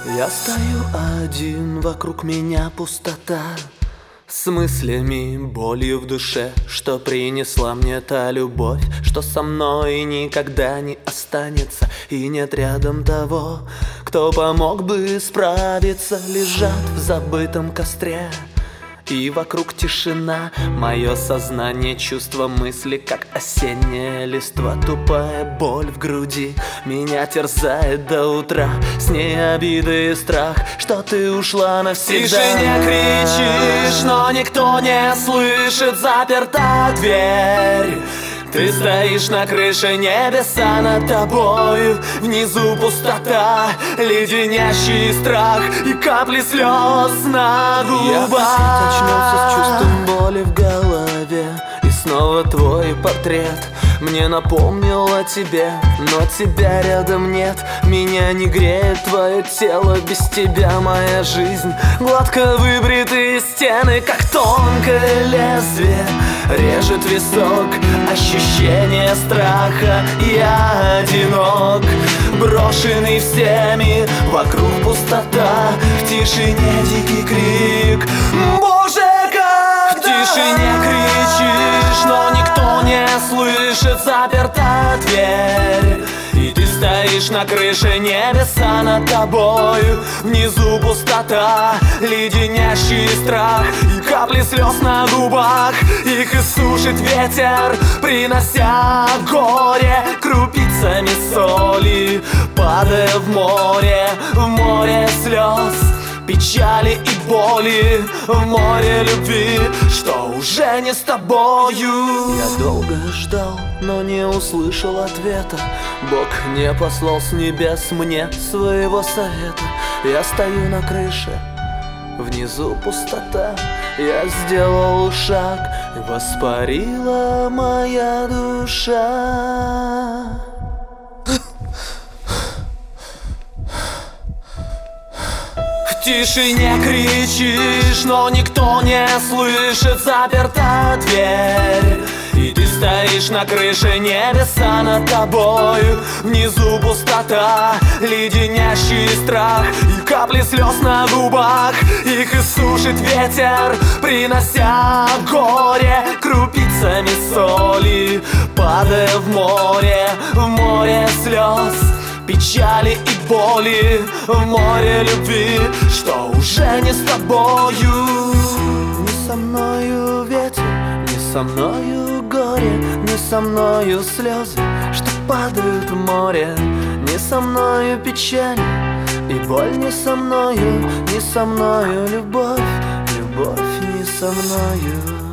Я стою один, вокруг меня пустота, с мыслями, болью в душе, что принесла мне та любовь, что со мной никогда не останется. И нет рядом того, кто помог бы справиться. Лежат в забытом костре, и вокруг тишина. Мое сознание, чувства, мысли, как осенняя листва. Тупая боль в груди меня терзает до утра. С ней обиды и страх, что ты ушла навсегда. В тишине кричишь, но никто не слышит. Заперта дверь, ты стоишь на крыше, небеса над тобою. Внизу пустота, леденящий страх и капли слез на губах. Я очнулся с чувством боли в голове, и снова твой портрет мне напомнил о тебе. Но тебя рядом нет, меня не греет твое тело. Без тебя моя жизнь гладко выбритые стены, как тонкое лезвие режет висок. Ощущение страха, я одинок, брошенный всеми, вокруг пустота. В тишине дикий крик: Боже, когда? В тишине кричишь, но никто не слышит. Заперта дверь, и ты стоишь на крыше, небеса над тобою. Внизу пустота, леденящий страх и капли слез на губах. Их иссушит ветер, принося горе крупицами соли, падая в море слез, печали и боли, в море любви, что уже не с тобою. Я долго ждал, но не услышал ответа. Бог не послал с небес мне своего совета. Я стою на крыше, внизу пустота. Я сделал шаг, и воспарила моя душа. В тишине кричишь, но никто не слышит. Заперта дверь, и ты стоишь на крыше, небеса над тобою. Внизу пустота, леденящий страх и капли слез на губах. Их иссушит ветер, принося горе крупицами соли, падая в море слез, печали и боли, в море любви, что уже не с тобою. Не со мною ветер, не со мною горе, не со мною слезы, что падают в море. Не со мною печаль и боль, не со мною любовь, любовь не со мною.